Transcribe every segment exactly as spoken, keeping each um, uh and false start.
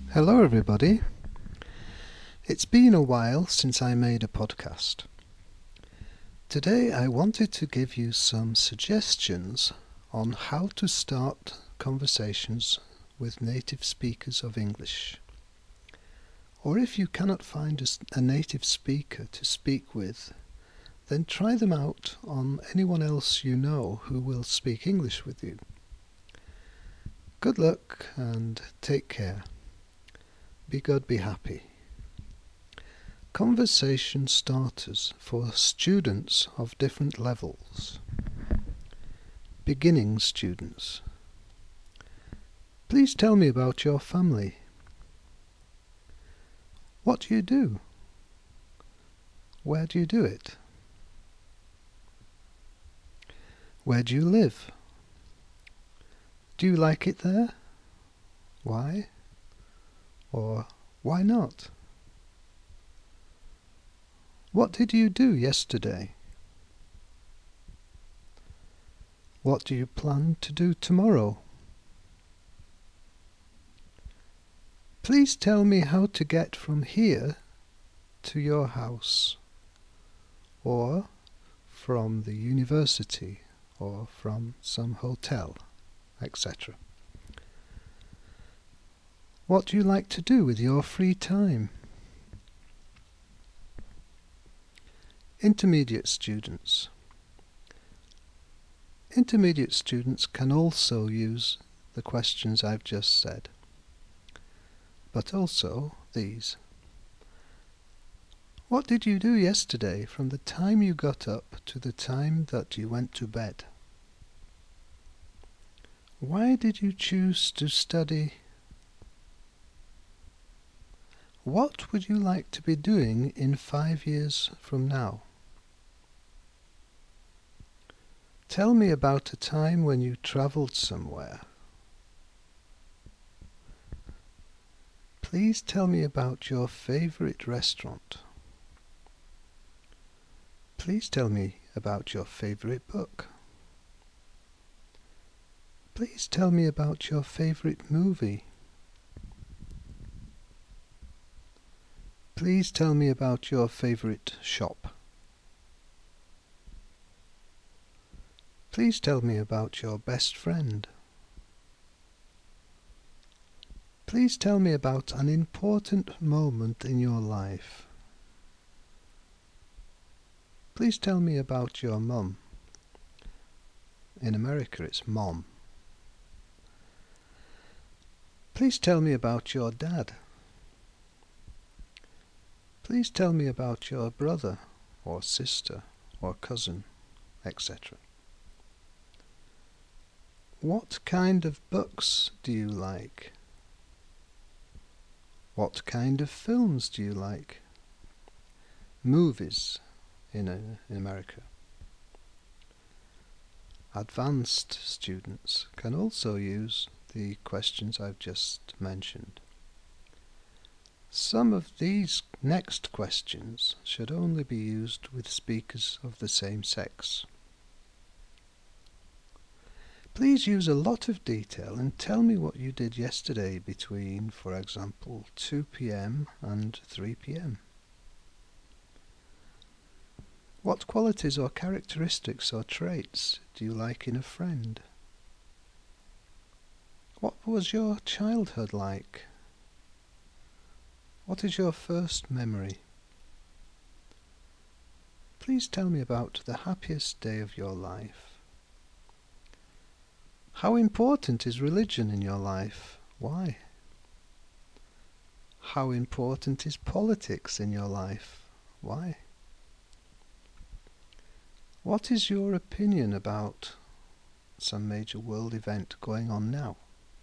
Hello everybody. It's been a while since I made a podcast. Today I wanted to give you some suggestions on how to start conversations with native speakers of English. Or if you cannot find a native speaker to speak with, then try them out on anyone else you know who will speak English with you. Good luck and take care. Be good, be happy. Conversation starters for students of different levels. Beginning students. Please tell me about your family. What do you do? Where do you do it? Where do you live? Do you like it there? Why? Or why not? What did you do yesterday? What do you plan to do tomorrow? Please tell me how to get from here to your house, or from the university, or from some hotel, et cetera. What do you like to do with your free time? Intermediate students. Intermediate students can also use the questions I've just said, but also these. What did you do yesterday from the time you got up to the time that you went to bed? Why did you choose to study? What would you like to be doing in five years from now? Tell me about a time when you travelled somewhere. Please tell me about your favourite restaurant. Please tell me about your favourite book. Please tell me about your favourite movie. Please tell me about your favourite shop. Please tell me about your best friend. Please tell me about an important moment in your life. Please tell me about your mum. In America it's mom. Please tell me about your dad. Please tell me about your brother or sister or cousin, et cetera. What kind of books do you like? What kind of films do you like? Movies in, uh, in America. Advanced students can also use the questions I've just mentioned. Some of these next questions should only be used with speakers of the same sex. Please use a lot of detail and tell me what you did yesterday between, for example, two p m and three p m What qualities or characteristics or traits do you like in a friend? What was your childhood like? What is your first memory? Please tell me about the happiest day of your life. How important is religion in your life? Why? How important is politics in your life? Why? What is your opinion about some major world event going on now?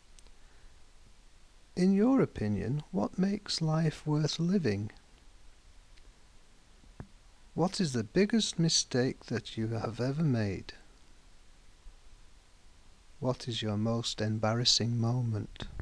In your opinion, what makes life worth living? What is the biggest mistake that you have ever made? What is your most embarrassing moment?